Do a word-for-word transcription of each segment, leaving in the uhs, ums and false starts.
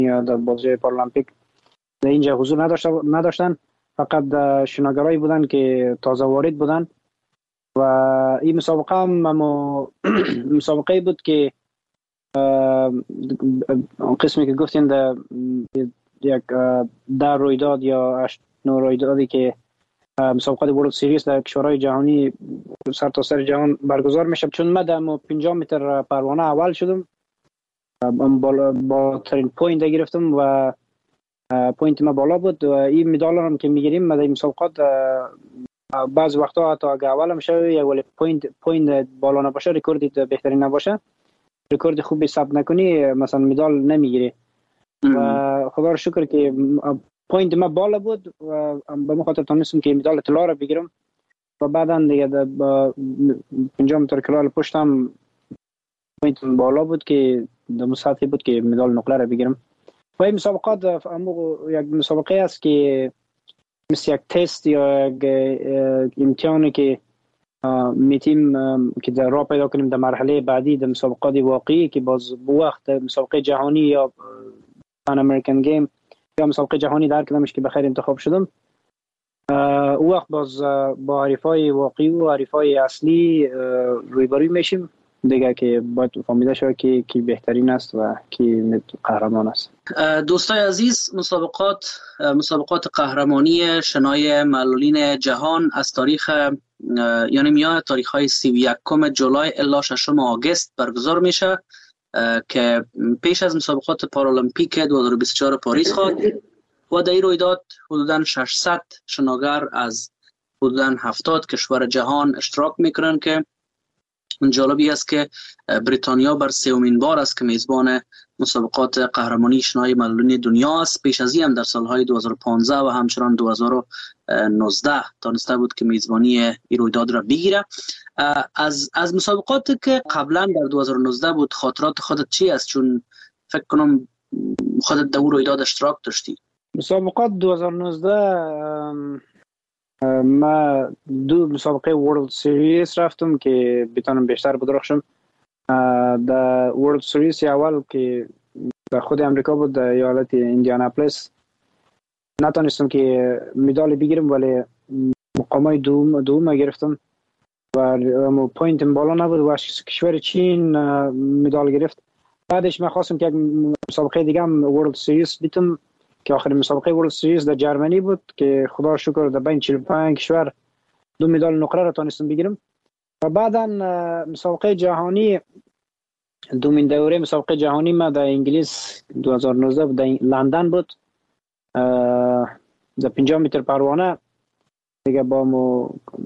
یا در بازی پارالمپیک در اینجا حضور نداشته نداشتن، فقط شناگرایی بودن که تازه وارد بودن. و این مسابقه هم مسابقه بود که قسمی که گفتین در یک در رویداد یا هشت نو رویدادی که مسابقات ورلد سریز در کشورهای جهانی سر تا سر جهان برگزار میشه. چون من در پنجاه متر پروانه اول شدم، بالا بالاترین پوینت گرفتم و پوینت ما بالا بود. و این مدال هم که میگیریم ما در مسابقات بعض وقتا حتی اگه اول میشه یا ولی پوینت پوینت بالا نباشه، رکورد بهترین نباشه، رکورد خوبی ثبت نکنی، مثلا مدال نمیگیری. و خدا رو شکر که پوینت ما بالا بود و به مخاطر تونستم که مدال طلا رو بگیرم. و بعدا دیگه با پنجاه متر کلال پشتم پوینت بالا بود که در مسابقه بود که مدال نقره رو بگیرم. و این مسابقات یک مسابقه است که مثل یک تست یا یک امتحانی که میتیم که در راه پیدا کنیم در مرحله بعدی در مسابقات واقعی که باز بو وقت مسابقه جهانی یا پان امریکن گیم یا مسابقه جهانی در کدامش که بخیر انتخاب شدم، او وقت باز با حریفای واقعی و حریفای اصلی رویبروی میشیم دیگه که باید فهمیده شود که کی بهترین است و کی قهرمان است. دوستای عزیز، مسابقات مسابقات قهرمانی شنای معلولین جهان از تاریخ یعنی میان تاریخ های سی و یکم جولای الی ششم آگوست برگزار میشه که پیش از مسابقات پارالمپیک دو هزار و بیست و چهار پاریس خواد و در این رویداد حدوداً ششصد شناگر از حدوداً هفتاد کشور جهان اشتراک میکنن که جالبی است که بریتانیا بر سومین بار است که میزبان مسابقات قهرمانی شنای معلولین دنیا است. پیش از این هم در سالهای دو هزار و پانزده و همچنان دو هزار و نوزده تانسته بود که میزبانی این رویداد را بگیره. از از مسابقاتی که قبلا در دو هزار و نوزده بود خاطرات خودت چی است؟ چون فکر کنم خودت در اون رویداد اشتراک داشتی. مسابقات دو هزار و نوزده ما دو مسابقه ورلد سریز رفتم که بتونم بیشتر بدرخشم. در ورلد سریز اول که در خود امریکا بود در ایالت ایندیاناپولیس نتونستم که مدال بگیرم ولی مقامای دوم دوم گرفتم و پوینت بالا نبود و کشور چین مدال گرفت. بعدش من خواستم که یک مسابقه دیگه هم ورلد سریز بیتم که آخرین مسابقه ورلد سریز در جرمنی بود که خدا شکر در بین چهل و پنج کشور دو مدال نقره را تونستم بگیرم. و بعدا مسابقه جهانی دومین دوره مسابقه جهانی ما در انگلیس دو هزار و نوزده در لندن بود در پنجاه متر پروانه دیگه با مو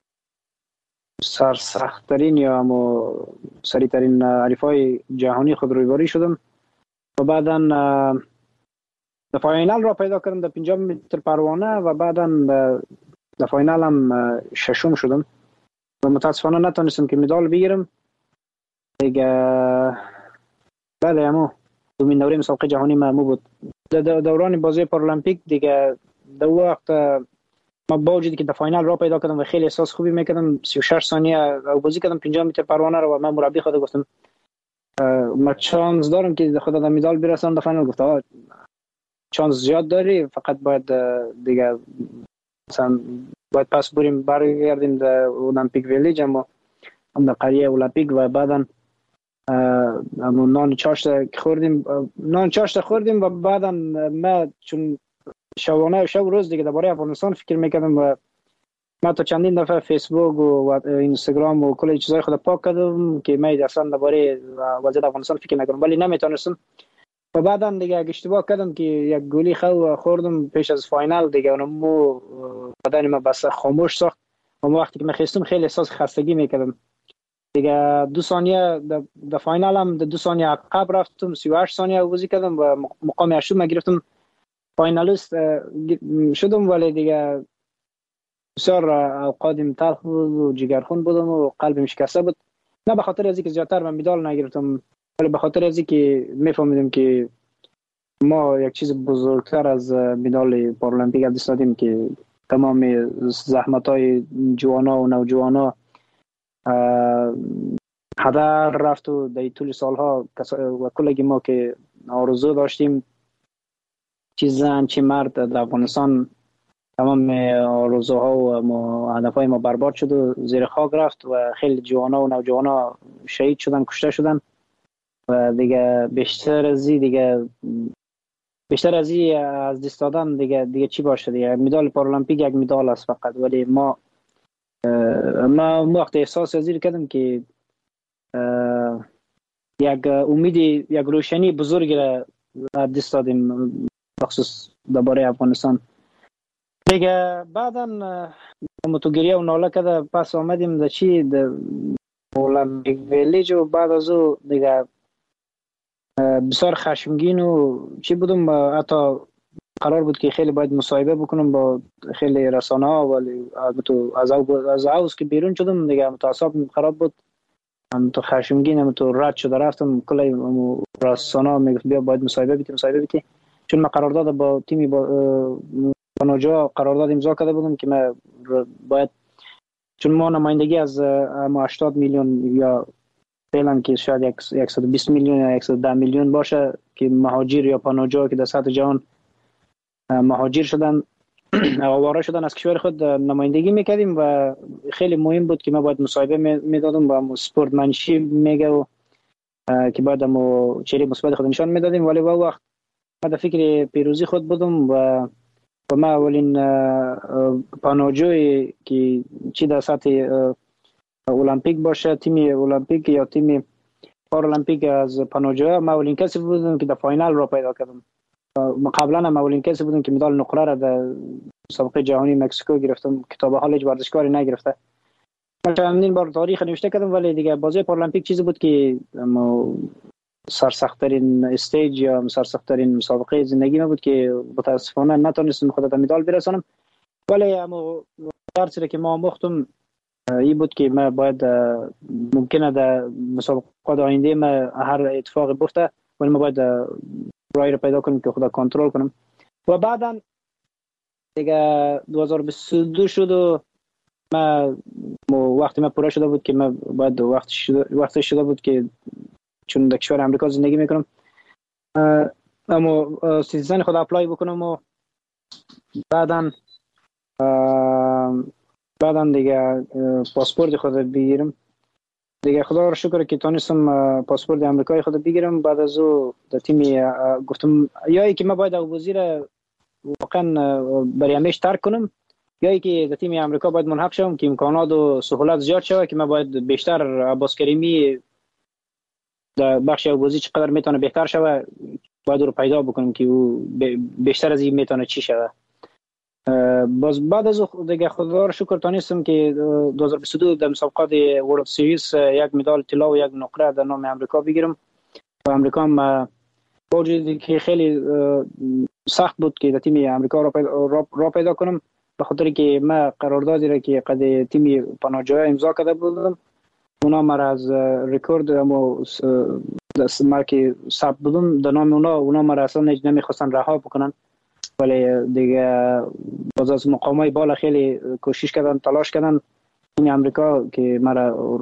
سرسخت‌ترین یا مو سریع‌ترین حریفای جهانی خود رویباری شدم. و بعدا در فاینال را پیدا کردم در پنجاه متر پروانه و بعدا در فاینال هم ششم شدم و متاسفانه نتونستم که مدال بگیرم دیگه. بعد همو دومین دوره مسابقه جهانی ما بود در دوران بازی پارالمپیک دیگه. در وقت ما با وجودی که در فاینال را پیدا کردم و خیلی احساس خوبی میکردم، سی و شش ثانیه بازی کردم پنجاه متر پروانه رو و من مربی خود گفتم ما چانس دارم که خدا در مدال برسم. در فاینال گفت چانس زیاد داری، فقط باید دیگه مثلا باید پس بریم برگردیم در المپیک ویلیج اما هم در قریه المپیک و بعدا اما نان چاشت خوردیم نان چاشت خوردیم و بعدا ما چون شبانه و شب روز دیگه درباره افغانستان فکر میکردم و ما تا چندین دفعه فیسبوک و اینستاگرام و کلی چیزای خود پاک کردم که من اصلا درباره وضعیت افغانستان فکر نکنم ولی نمیتونستم. و بعدا دیگه اشتباه کردم که یک گولی خو خوردم پیش از فاینال دیگه اونمو بدن ما بس خاموش ساخت و وقتی که من خستم خیلی احساس خستگی میکردم دیگه. دو ثانیه در فاینال هم دو ثانیه عقب رفتم، سی و هشت ثانیه بازی کردم و مقام هشتم ما گرفتم، فاینالیست شدم. ولی دیگه بسیار اوقاتم تلخ بود و جگرخون بودم و قلبم شکسته بود، نه به خاطر از اینکه زیادتر من مدال نگرفتم ولی به خاطر از اینکه میفهمیدم که ما یک چیز بزرگتر از مدال پارالمپیک از دست دادیم که تمام زحمت‌های جوانا و نوجوانا هدر رفت و در طول سالها و کلگی ما که آرزو داشتیم چه زن چه مرد در افغانستان تمام آرزوها و هدفهای ما برباد شد و زیر خاک رفت و خیلی جوانا و نوجوانا شهید شدن، کشته شدن و دیگه بیشتر از این دیگه بیشتر از این از دست دادن دیگه دیگه چی باشه دیگه. مدال پارالمپیک یک مدال است فقط، ولی ما ما وقت احساس از این کردم که یک امید یک روشنی بزرگ را دست دادیم بخصوص درباره افغانستان دیگه. بعدا متوگریه و ناله کده پس آمدیم در چی در اولمپیک ویلیج و بعد از او دیگه بسیار خشمگین و چی بودم. حتی قرار بود که خیلی باید مصاحبه بکنم با خیلی رسانه ها، ولی از از هاوس که بیرون شدم دیگه متعصب خراب بود، هم تو خشمگین هم تو رد شده رفتم. کلی رسانه ها میگفت بیا باید مصاحبه بیتی مصاحبه بیتی چون من قرارداد با تیمی با پانوجا قرارداد امضا کرده بودم که من باید، چون ما نمایندگی از ما هشتاد میلیون یا فعلا که شاید صد و بیست میلیون یا صد و ده میلیون باشه که مهاجر یا پانوجا که در سطح جهان مهاجر شدن آواره شدن از کشور خود نمایندگی میکردیم و خیلی مهم بود که ما باید مصاحبه میدادیم و سپورتمنشی میگه و که باید ما چهره مثبت خود نشان میدادیم. ولی با وقت ما در فکر پیروزی خود بودم و و ما اولین پانوجوی که چی در سطح المپیک باشه، تیم المپیک یا تیم پارالمپیک از پانوجو، ما اولین کسی بودم که در فاینال را پیدا کردم. قبلا هم اولین کسی بودم که مدال نقره را در مسابقه جهانی مکزیکو گرفتم که تا به حال هیچ ورزشکاری نگرفته. من چندین بار تاریخ نوشته کردم ولی دیگه بازی پارالمپیک چیزی بود که سرسخت‌ترین استیج یا سرسخت‌ترین مسابقه زندگی ما بود که متاسفانه نتونستم خودم به مدال برسانم. ولی اما درسی که ما مختم این بود که ما باید ممکنه در مسابقات آینده ما هر اتفاقی بیفته ولی ما باید رای رو پیدا کنیم که خدا کنترل کنم. و بعدا دیگه دو هزار و بیست و دو شد و ما وقتی ما پوره شده بود که ما باید وقت شده وقت شده بود که چون در کشور امریکا زندگی میکنم اما سیتیزن خود اپلای بکنم و بعدا بعدا دیگه پاسپورت خود بگیرم دیگه. خدا رو شکر که تونستم پاسپورت امریکایی خود بگیرم. بعد از او در تیم گفتم یا ای که من باید ابوظبی را واقعا برای همیشه ترک کنم یا ای که در تیم امریکا باید ملحق شوم که امکانات و سهولت زیاد شود که من باید بیشتر عباس کریمی در بخش ابوظبی چقدر میتونه بهتر شود باید رو پیدا بکنم که او بیشتر از این میتونه چی شود. باز بعد از دیگه خدا رو شکر تونستم که دو هزار و بیست و دو در مسابقات ورلد سیریز یک مدال طلا و یک نقره در نام امریکا بگیرم. و امریکا هم با وجودی که خیلی سخت بود که در تیم امریکا را پیدا, را پیدا کنم به خاطر که ما قراردادی را که قد تیم پانوجا امضا کرده بودم اونا مرا از رکورد ما مرکی ثبت بودم در نام اونا اونا مرا اصلا نمیخواستن رها بکنن. ولی دیگه باز از مقامای بالا خیلی کوشش کردن تلاش کردن این امریکا که مرا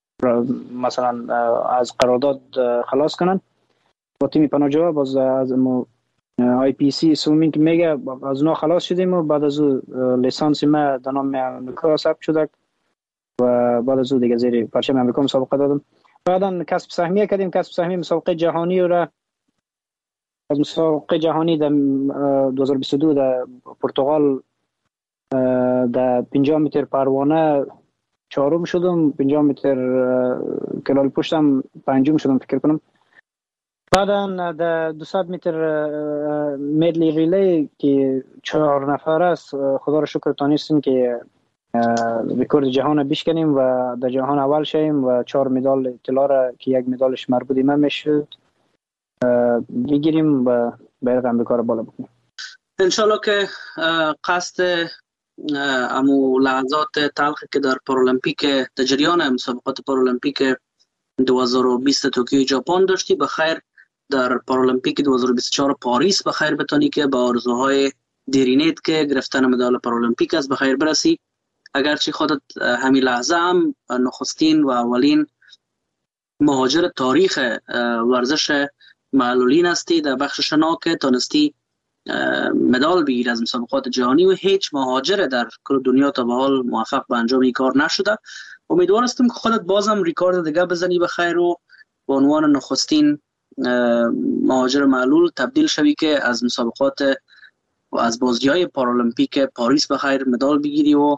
مثلا از قرارداد خلاص کنن. با تیم پانوجا باز از آی پی سی سومینگ میگه از اونا خلاص شدیم و بعد از او لیسانس ما در نام امریکا ثبت شد و بعد از او دیگه زیر پرچم امریکا مسابقه دادم. بعدا کسب سهمیه کردیم. کسب سهمیه مسابقه جهانی را از مسابقه جهانی در دو هزار و بیست و دو در پرتغال در پنجاه متر پروانه چهارم شدم، پنجاه متر کلال پشتم پنجم شدم فکر کنم. بعدا در دویست متر میدلی ریلی که چهار نفر است خدا را شکر تونستیم که رکورد جهان بشکنیم و در جهان اول شیم و چهار مدال طلا را که یک مدالش مربوط من میشد بگیریم و بیرق امریکا را بالا بکنیم. انشالله که قصد امو لحظات تلخی که در پارالمپیک در جریان مسابقات پارالمپیک دو هزار و بیست توکیو ژاپن داشتی بخیر در پارالمپیک دو هزار و بیست و چهار پاریس بخیر بتونی که با آرزوهای دیرینت که گرفتن مدال پارالمپیک از بخیر برسی. اگرچه خودت همین لحظه هم نخستین و اولین مهاجر تاریخ ورزش معلولین هستی در بخش شنا که تونستی مدال بگیره از مسابقات جهانی و هیچ مهاجر در کل دنیا تا به حال موفق به انجام این کار نشده. امیدوار هستم که خودت بازم ریکارد دیگه بزنی به خیر و به عنوان نخستین مهاجر معلول تبدیل شوی که از مسابقات و از بازی‌های پارالمپیک پاریس به خیر مدال بگیری و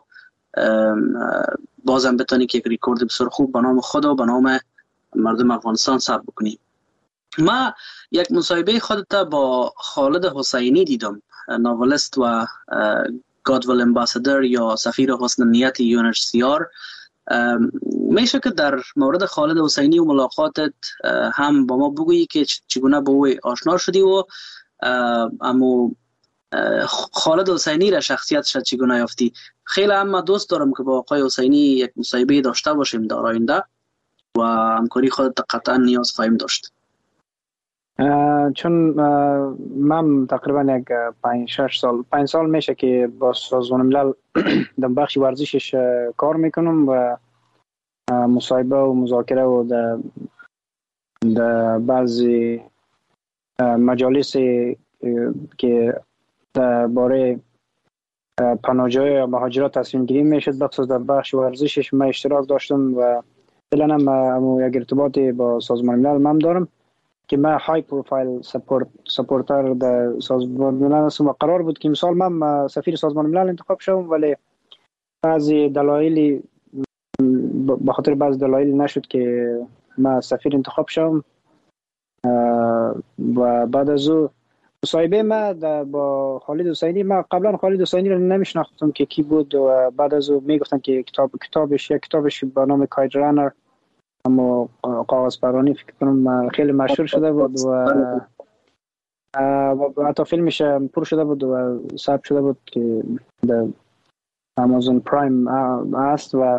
بازم بتونی که یک ریکورد بسیار خوب به نام خود و به نام مردم افغانستان ثبت بکنی. ما یک مصاحبه خودت با خالد حسینی دیدم، ناولست و گادول امباسادر یا سفیر حسن نیت یو ان اچ سی آر. میشه که در مورد خالد حسینی و ملاقاتت هم با ما بگویی که چگونه با او آشنا شدی و اما خالد حسینی را شخصیتش چگونه یافتی؟ خیلی هم من دوست دارم که با آقای حسینی یک مصاحبه داشته باشیم در آینده و همکاری خودت قطعا نیاز خواهیم داشت. چون من تقریبا یک پنج شش سال پنج سال میشه که با سازمان ملل در بخش ورزشش کار میکنم و مصاحبه و مذاکره و در در بعضی مجالس که درباره پناهجویان یا مهاجرت تصمیم گیری میشد بخصوص در بخش ورزشش من اشتراک داشتم و فعلا هم یک ارتباطی با سازمان ملل من دارم که من های پروفایل سپورت سپورتر در سازمان ملل هستم و قرار بود که مثال من سفیر سازمان ملل انتخاب شوم، ولی بعضی دلایلی به خاطر بعض دلایل نشد که من سفیر انتخاب شوم و بعد از او مصاحبه ما با خالد حسینی، من قبلا خالد حسینی رو نمیشناختم که کی بود و بعد از او میگفتن که کتاب کتابش یک کتابش به نام کایت رانر اما کاغذ پرانی فکر کنم خیلی مشهور شده بود و حتی فیلمش پر شده بود و ثبت شده بود که در آمازون پرایم است و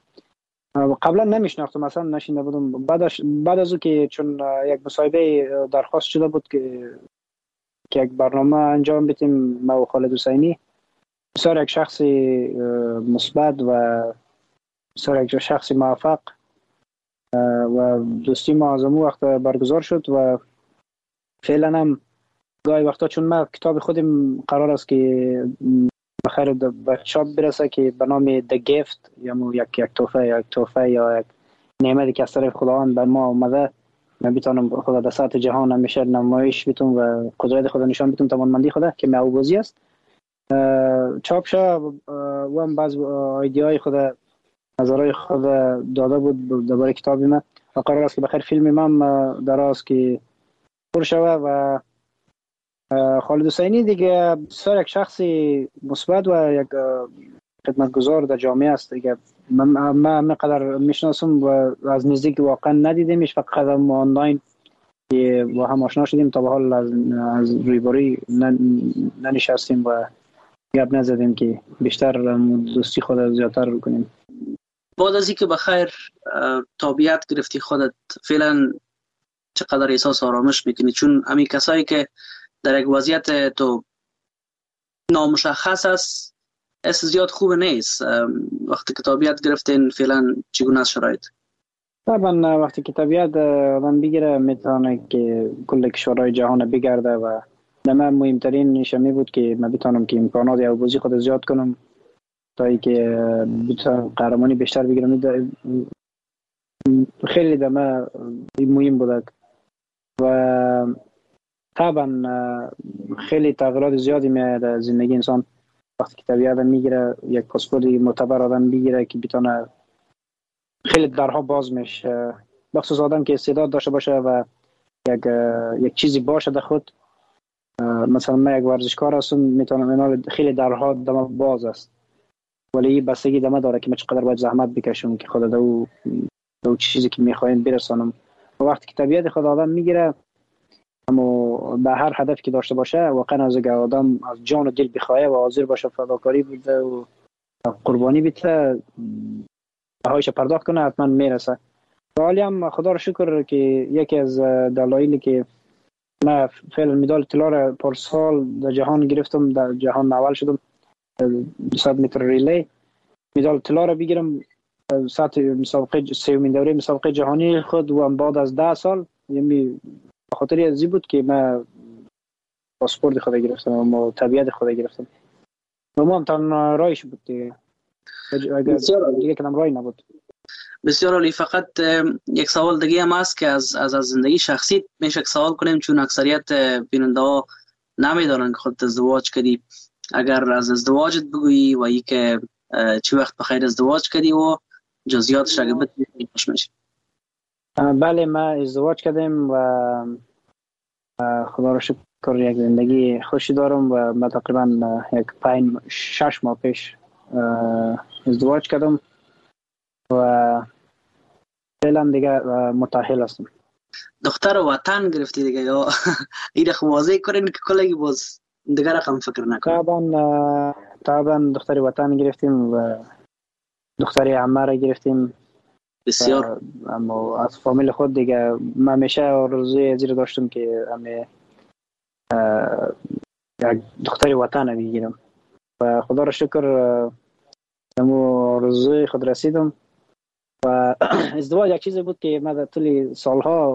قبلا نمیشناختم مثلا نشینده بودم. بعدش بعد از او که چون یک مصاحبه درخواست شده بود که که یک برنامه انجام بدیم ما و خالد حسینی، بسیار یک شخص مثبت و بسیار یک شخص موفق و دوستی ما از اون وقت برگزار شد و فعلا هم گاهی وقتا چون ما کتاب خودم قرار است که بخیر به چاپ برسه که به نام The Gift یا یک یک تحفه یک تحفه یا یک نعمتی که از طرف خداوند بر ما آمده، من بتونم خدا در سطح جهان همیشه نمایش بدم و قدرت خدا نشان بدم، توانمندی خدا که معوضی است. چاپ شد و هم بعض ایده‌های خدا نظرهای خود داده بود درباره کتاب من و قرار است که بخیر فیلم من دراز که پر شود و خالد حسینی دیگه بسیار یک شخصی مثبت و یک خدمتگزار در جامعه است دیگه. من من قدر میشناسم و از نزدیک واقعا ندیدیمش، فقط قدم آنلاین که با هم آشنا شدیم، تا به حال از, از رویباری ننشستیم و گپ نزدیم که بیشتر دوستی خود زیادتر کنیم. بعد از اینکه بخیر تابعیت گرفتی خودت فعلا چقدر احساس آرامش میکنی؟ چون همین کسایی که در یک وضعیت تو نامشخص است اس زیاد خوب نیست. وقتی که تابعیت گرفتین فعلا چگونه است شرایط؟ طبعا وقتی که تابعیت آدم بگیره میتونه که کل کشورهای جهان بگرده و در من مهمترین نشمی بود که من بتونم که امکانات یا بازی خود زیاد کنم تا اینکه بتونم قهرمانی بیشتر بگیرم. خیلی در من مهم بود و طبعا خیلی تغییرات زیادی میاد در زندگی انسان وقتی که تابعیت میگیره، یک پاسپورت متبر آدم بگیره که بتونه خیلی درها باز میشه، بخصوص آدم که استعداد داشته باشه و یک یک چیزی باشه در خود. مثلا من یک ورزشکار هستم، میتونم خیلی درها دم باز است، ولی بستگی دم داره که من چقدر باید زحمت بکشم که خدا دو دو چیزی که میخوایم برسانم. و وقتی که طبیعت خود آدم میگیره اما به هر هدف که داشته باشه واقعا از اگر آدم از جان و دل بخواه و حاضر باشه فداکاری بده و قربانی بده بهایش پرداخت کنه حتما میرسه. حالی هم خدا رو شکر که یکی از دلایلی که من فعلا مدال طلا را پارسال در جهان گرفتم، در جهان اول شدم دویست متر ریلی، مدال طلا را بگیرم سطح مسابقه سومین دوره مسابقه جهانی خود و بعد از ده سال، یعنی خاطری ازی بود که من پاسپورت خود گرفتم و طبیعت خود گرفتم و ما هم تنها رایش بود دیگه. اگر دیگه کدام رای نبود. بسیار عالی. فقط یک سوال دیگه هم هست که از از از زندگی شخصی میشه سوال کنیم، چون اکثریت بیننده ها نمیدونن که خودت ازدواج کردی. اگر از ازدواجت بگویی و ای که چی وقت بخیر ازدواج کردی و جزئیاتش اگه بتونی خوش میشه. بله ما ازدواج کردیم و خدا رو شکر یک زندگی خوشی دارم و ما تقریبا یک پنج شش ماه پیش ازدواج کردم و فعلا دیگه متأهل هستم. دختر وطن گرفتی دیگه یا این خو واضح کنین که کلگی باز دیگه رقم فکر نکنم. طبعا طبعا دختر وطن گرفتیم و دختر عمه را گرفتیم. بسیار. اما از فامیل خود دیگه من همیشه آرزوی زیر داشتم که همه یک دختر وطن بگیرم و خدا را شکر امو آرزوی خود رسیدم و ازدواج یک چیزی بود که من در طول سالها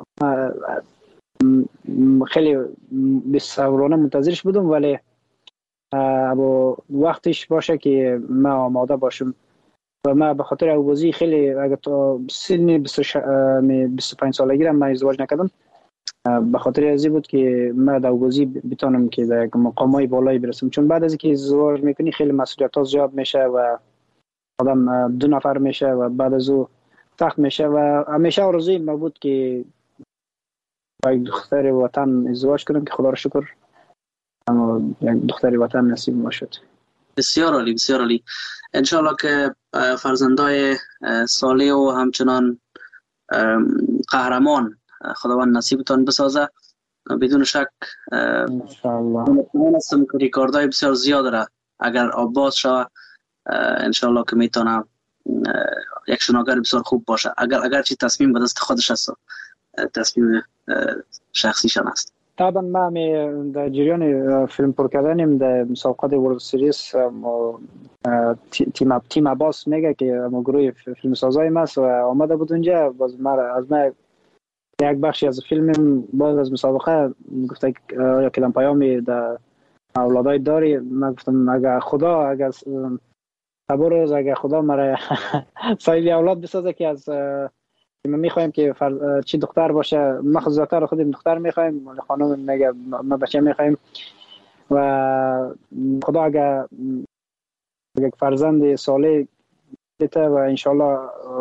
خیلی بسورانه منتظرش بودم، ولی ابو وقتش باشه که من آماده باشم و من به خاطر اوبازی خیلی اگر تا سن بیست و پنج سالگی من ازدواج نکردم، به خاطر ازی بود که من در اوبازی بتونم که در مقامای بالایی برسم، چون بعد از اینکه ازدواج میکنی خیلی مسئولیت ها زیاد میشه و آدم دو نفر میشه و بعد از او سخت میشه و همیشه آرزوی من بود که با یک دختر وطن ازدواج کنم که خدا رو شکر اما یک دختر وطن نصیب ما شد. بسیار عالی، بسیار عالی. انشالله که فرزندای صالح و همچنان قهرمان خداوند نصیبتان بسازه. بدون شک انشالله من هستم که ریکاردای بسیار زیاد داره. اگر آباد شود انشالله که میتونه یک شناگر بسیار خوب باشه. اگر اگر چی تصمیم به دست خودش هست، تصمیم شخصیشان است. طبعا ما می در جریان فیلم پر کردنیم در مسابقات ورلد سریز تیم تیم عباس میگه که ما گروه فیلم سازای ماست و آمده بود اونجا. باز ما از ما یک بخشی از فیلم باز از مسابقه گفته یا کلام پیامی در اولادای داری. من گفتم اگر خدا اگر روز اگر خدا مرا صاحب اولاد بسازه که از ما میخوایم که فر... چی دختر باشه، ما خودمون خودم دختر میخوایم، ولی خانم میگه ما بچه میخوایم و خدا اگر یک فرزند صالح بده و انشالله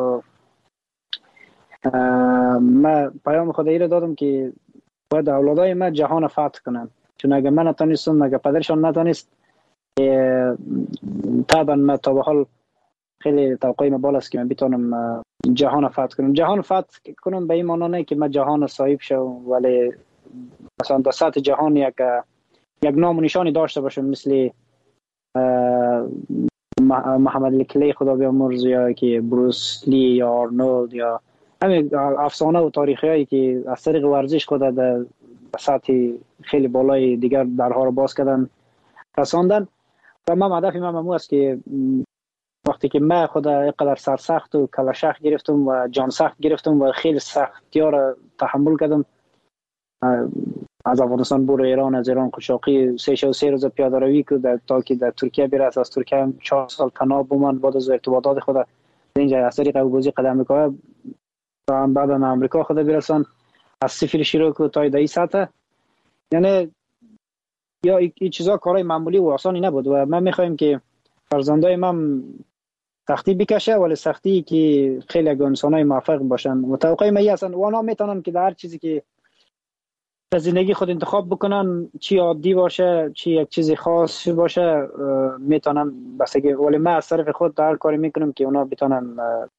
ما پیام خدایی را دادم که باید اولادای ما جهان فتح کنن، چون اگر من نتونستم اگر پدرشان نتونست طبعا ما تا به حال خیلی توقعی ما بالاست که من بتونم جهان فتح کنم. جهان فتح کنم به این معنی نه که من جهان صاحب شوم، ولی مثلا در سطح جهان یک یک نام و نشانی داشته باشم، مثل محمد علی کلی خدا بیامرز یا که بروس لی یا آرنولد یا همین افسانه و تاریخی هایی که از طریق ورزش خود در سطح خیلی بالای دیگر درها رو باز کردن رساندن. و من هدف من ممو است که وقتی که من خود اینقدر سرسخت و کلاشخ گرفتم و جان سخت گرفتم و خیلی سختی ها را تحمل کردم، از افغانستان برو ایران، از ایران قشاقی سه شو سه روز پیاده روی کرد تا که در ترکیه برسه، از ترکیه هم چهار سال پناه بومن، بعد از ارتباطات خود اینجا از طریق ابوذی قدم میکنه و بعد از امریکا خود برسان، از صفر شروع کرد تا این سطح. یعنی یا این چیزا کارهای معمولی و آسانی نبود و من میخوایم که فرزندای من سختی بکشه، ولی سختی که خیلی انسانای موفق باشن. متوقع من هستن و اونا میتونن که در هر چیزی که در زندگی خود انتخاب بکنن، چی عادی باشه چی یک چیزی خاص باشه، میتونن بسگی. ولی من از طرف خود در کاری میکنم که اونا بتونن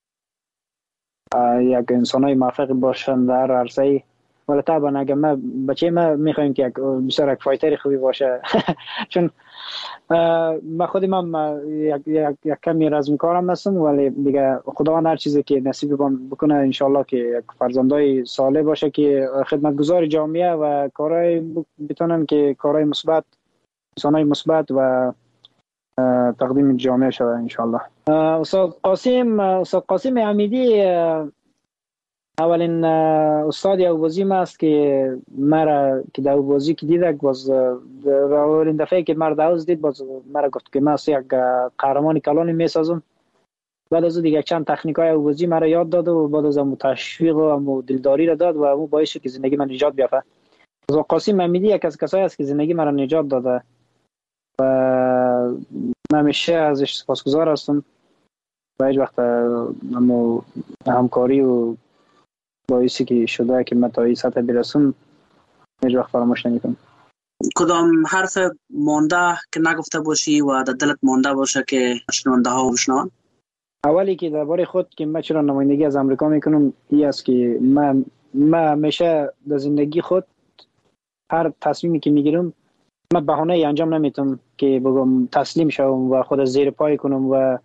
یک انسانای موفق باشن در عرصه. ولی طبعا اگر من بچه ما میخوایم که یک بسیار یک فایتر خوبی باشه چون من خودم هم یک, یک, یک کمی رزم کارم هستم، ولی دیگه خداوند هر چیزی که نصیب بکنه انشالله که یک فرزندای صالح باشه که خدمتگزار جامعه و کارهای بتونن که کارهای مثبت، انسانای مثبت و تقدیم جامعه شود انشالله. استاد قاسم استاد قاسم حمیدی اولین استاد اوبازی ما است که مرا که در اوبازی که دیدک باز اولین دفعه که مرا داوز دید باز مرا گفت که من یک قهرمان کلانی میسازم. بعد از دیگه چند تکنیک های اوبازی مرا یاد داد و بعد از اون تشویق و اون دلداری را داد و اون باعث شد که زندگی من نجات بیافته. از قاسم محمدی یک از کسایی است که زندگی مرا نجات داده و من همیشه ازش سپاسگزار هستم و هیچ وقت اما همکاری و باعثی که شده که من تا این سطح برسم هیچ وقت فراموش نمیکنم. کدام حرف مانده که نگفته باشی و در دلت مانده باشه که شنونده ها بشنوند؟ اولی که درباره خود که من چرا نمایندگی از امریکا میکنم این است که من من همیشه در زندگی خود هر تصمیمی که میگیرم من بهانه ای انجام نمیتم که بگم تسلیم شوم و خود زیر پای کنم و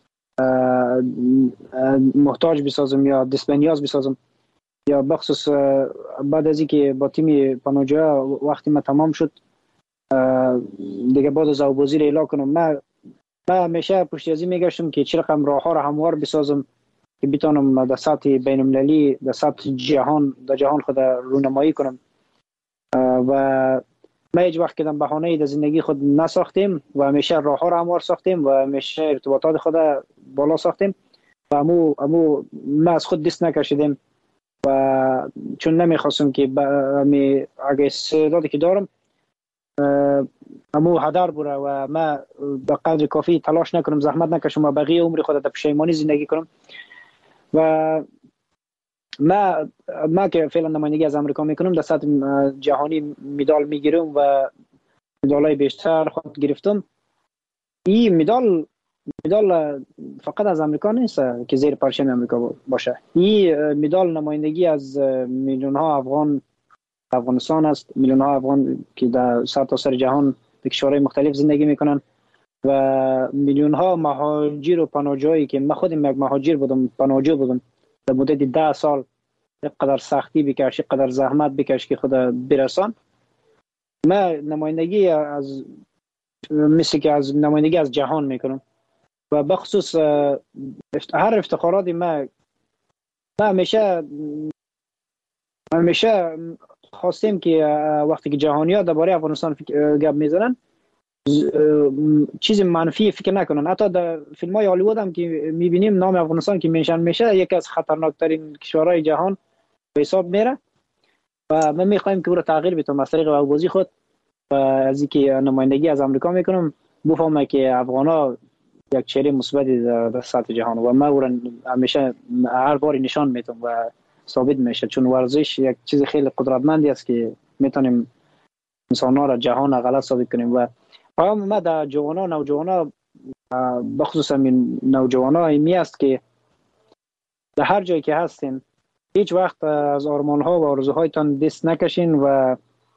محتاج بسازم یا دست به نیاز بسازم. یا بخصوص بعد از اینکه با تیم پناهجویان وقتی ما تمام شد دیگه بعد از اوبازی را اعلام کنم، من من همیشه پشت از این میگشتم که چه رقم راه ها را هموار بسازم که بتونم در سطح بین المللی در سطح جهان در جهان خود رونمایی کنم و ما هیچ وقت کدام بهانه‌ای در زندگی خود نساختیم و همیشه راه ها را هموار ساختیم و همیشه ارتباطات خود بالا ساختیم و امو امو ما از خود دست نکشیدیم و چون نمیخواستم که امی اگه استعدادی که دارم امو هدر بره و ما به قدر کافی تلاش نکنم، زحمت نکشم و بقیه عمر خود در پشیمانی زندگی کنم. و ما ما که فعلا نمایندگی از امریکا میکنم در سطح جهانی مدال میگیرم و مدالای بیشتر خود گرفتم. این مدال مدال فقط از امریکا نیست که زیر پرچم امریکا باشه، این مدال نمایندگی از میلیون ها افغان افغانستان است، میلیون ها افغان که در سرتاسر جهان در کشورهای مختلف زندگی میکنن و میلیون ها مهاجر و پناهجویی که من خودم یک مهاجر بودم، پناهجو بودم، در مدت ده سال قدر سختی بکش قدر زحمت بکش که خود برسان. من نمایندگی از مثل که از نمایندگی از جهان میکنم و بخصوص هر افتخاراتی ما ما همیشه همیشه خواستیم که وقتی که جهانی ها درباره افغانستان گپ میزنن چیز منفی فکر نکنن. حتی در فیلم های هالیوود هم که میبینیم نام افغانستان که منشن میشه یکی از خطرناکترین کشورهای جهان به حساب میره و من میخوایم که او را تغییر بدم از طریق اوبازی خود و از اینکه نمایندگی از امریکا میکنم بفهمه که افغانا یک چهره مثبتی در سطح جهان و من او را همیشه هر باری نشان میدم و ثابت میشه، چون ورزش یک چیز خیلی قدرتمندی است که میتونیم انسان‌ها را جهان غلط ثابت کنیم. و پیام ما در جوانان نوجوانا بخصوص این نوجوانا ایمی است که در هر جایی که هستین هیچ وقت از آرمان‌ها و آرزوهایتان دست نکشین و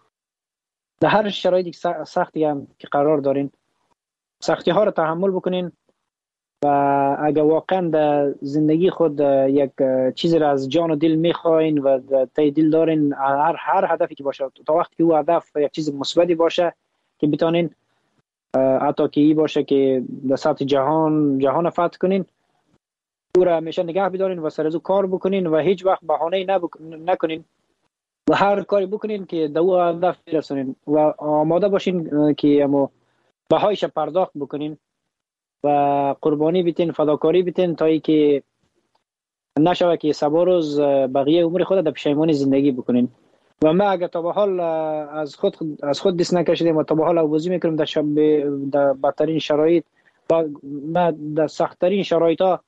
در هر شرایطی سختی هم که قرار دارین سختی ها را تحمل بکنین و اگر واقعا در زندگی خود یک چیزی را از جان و دل میخواین و تای دل دارین هر هر هدفی که باشه تا وقتی که او هدف یک چیز مثبتی باشه که بتونین حتی که ای باشه که در سطح جهان جهان فتح کنین او را همیشه نگه بدارین و سر از او کار بکنین و هیچ وقت بهانه‌ای نبک... نکنین و هر کاری بکنین که در او هدف برسونین و آماده باشین که اما بهایش پرداخت بکنین و قربانی بیتین فداکاری بیتین تا ای که نشوه که سبا روز بقیه عمر خود در پشیمانی زندگی بکنین. و ما اگر تا به حال از خود از خود دست نکشیدیم و تا به حال اوبازی میکنیم در شب در بدترین شرایط و ما در سختترین شرایط ها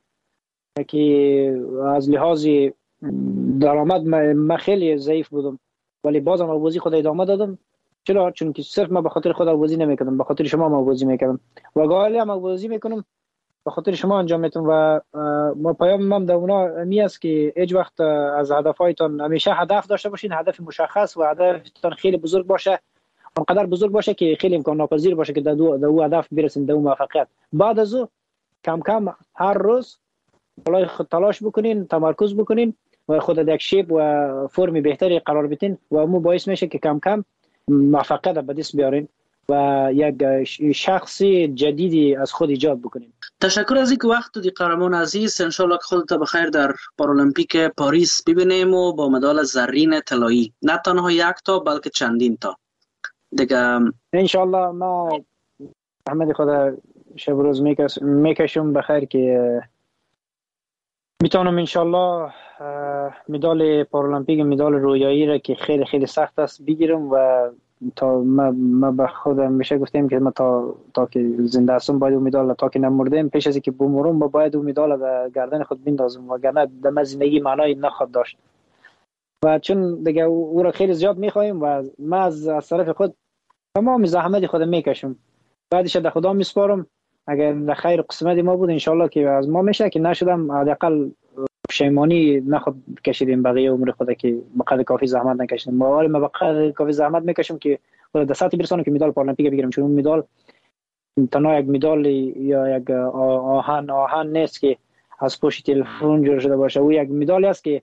که از لحاظ درآمد ما خیلی ضعیف بودم ولی بازم اوبازی خود ادامه دادم. چرا؟ چون که صرف ما به خاطر خود اوبازی نمیکردم، به خاطر شما ما اوبازی میکردم و گاهی هم اوبازی میکنم به خاطر شما انجام میدم و ما پیام ما در اونا می است که هیچ وقت از هدفهایتان همیشه هدف داشته باشین، هدف مشخص و هدفتان خیلی بزرگ باشه، اونقدر بزرگ باشه که خیلی امکان ناپذیر باشه که در دو در او هدف برسین، در او موفقیت. بعد از او کم کم هر روز بالای خود تلاش بکنین، تمرکز بکنین و خود در یک شیپ و فرم بهتری قرار بدین و مو باعث میشه که کم کم موفقیت به دست بیارین و یک شخص جدیدی از خود ایجاد بکنین. تشکر از اینکه وقت دادی قهرمان عزیز. انشالله که خودت بخیر در پارالمپیک پاریس ببینیم و با مدال زرین طلایی، نه تنها یک تا بلکه چندین تا دیگه انشالله. ما احمد خدا شب روز میکشم بخیر که میتونم انشالله مدال پارالمپیک، مدال رویایی را که خیلی خیلی سخت است بگیرم و تا ما ما به خودم میشه گفتیم که ما تا تا که زنده هستم باید اون مدال، تا که نمردیم پیش از اینکه بمرم با باید اون مدال در گردن خود بندازم، وگرنه در زندگی معنی نخواهد داشت. و چون دیگه او را خیلی زیاد میخوایم و ما از, از طرف خود تمام زحمت خودم میکشم، بعدش در خدا میسپارم. اگر در خیر قسمت ما بود انشالله که از ما میشه، که نشدم حداقل پشیمانی نخواد کشیدیم بقیه عمر خود که بقدر کافی زحمت نکشیدیم. ما ما بقدر کافی زحمت میکشم که خود در سطح برسونم که مدال پارالمپیک بگیرم، چون اون مدال تنها یک مدال یا یک آهن آهن نیست که از پشت تلفن جور شده باشه، او یک مدالی است که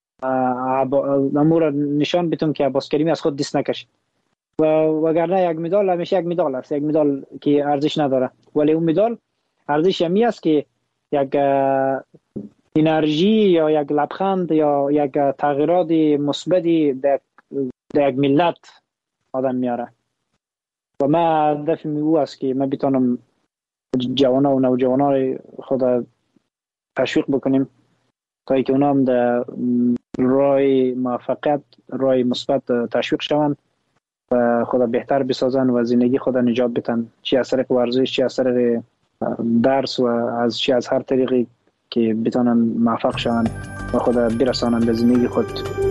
امور نشان بدم که عباس کریمی از خود دست نکشید. و وگرنه یک مدال همیشه یک مدال است، یک مدال که ارزش نداره، ولی اون مدال ارزش می است که یک انرژی یا یک لبخند یا یک تغییرات مثبتی در یک ملت آدم میاره. و ما هدف می او است که ما بتونم جوانان و نوجوانان خود تشویق بکنیم تا اینکه اونا هم در راه موفقیت، راه مثبت تشویق شوند و خدا بهتر بسازن و زندگی خدا نجات بدن، چی از طریق ورزش، چی از طریق درس و از چی از هر طریقی که بتونن موفق شوند و خدا برسانند به زندگی خود.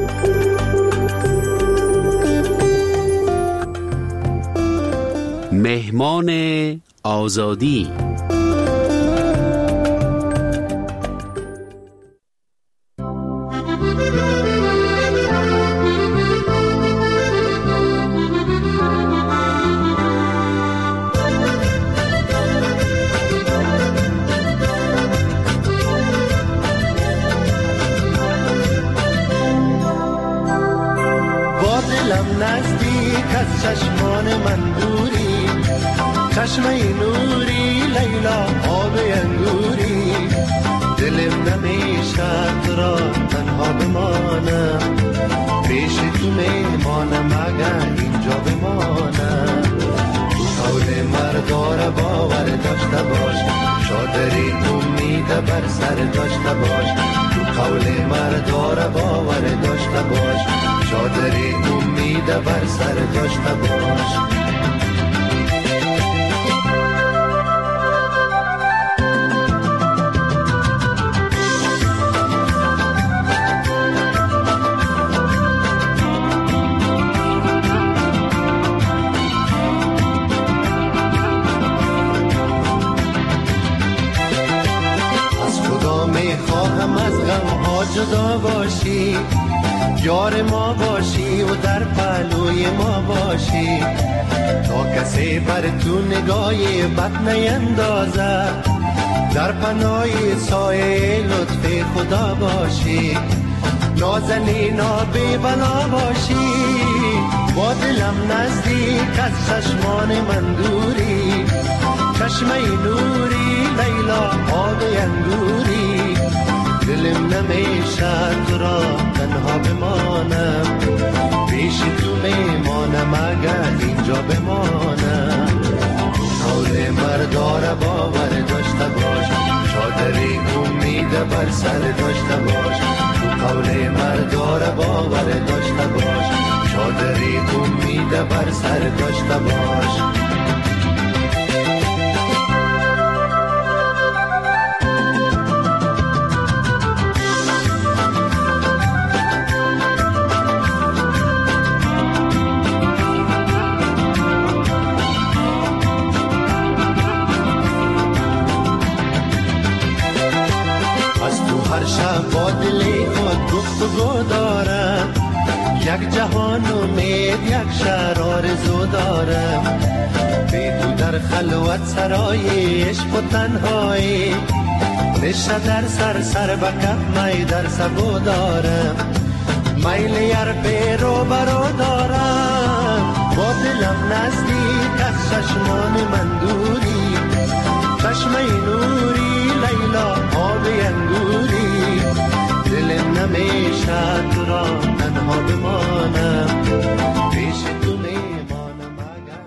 مهمان آزادی. چشمان من دوری، چشم نوری لیلا آب انگوری، دلم نمیشه تو را تنها بمانم، پیش تو میمانم اگر اینجا بمانم. تو قول مردار باور داشته باش، شادری امید بر سر داشته باش. تو قول مردار باور داشته باش، شادری امید بر سر داشته باش. جدا باشی، یار ما باشی و در پهلوی ما باشی، تا کسی بر تو نگاهی بد نیندازه، در پناه سایه لطف خدا باشی، نازنینا بی بلا باشی، با دلم نزدیک از چشمان من دوری، چشمه نوری لیلا آب انگوری، دلم نمیشه تو را تنها بمانم، پیش تو میمانم اگر اینجا بمانم. قول مردار باور داشته باش، شادری امید بر سر داشته باش. تو قول مردار باور داشته باش، شادری امید بر سر داشته باش. هر شب با دلی خود گفتگو دارم، یک جهان امید یک شهر آرزو دارم، بی تو در خلوت سرای عشق و تنهایی، نشه در سر سر بکف می در سبو دارم، میل یر پیرو برو دارم، با دلم نزدیک از چشمان من دوری، چشمه نوری همیشه تو را تنها بمانم.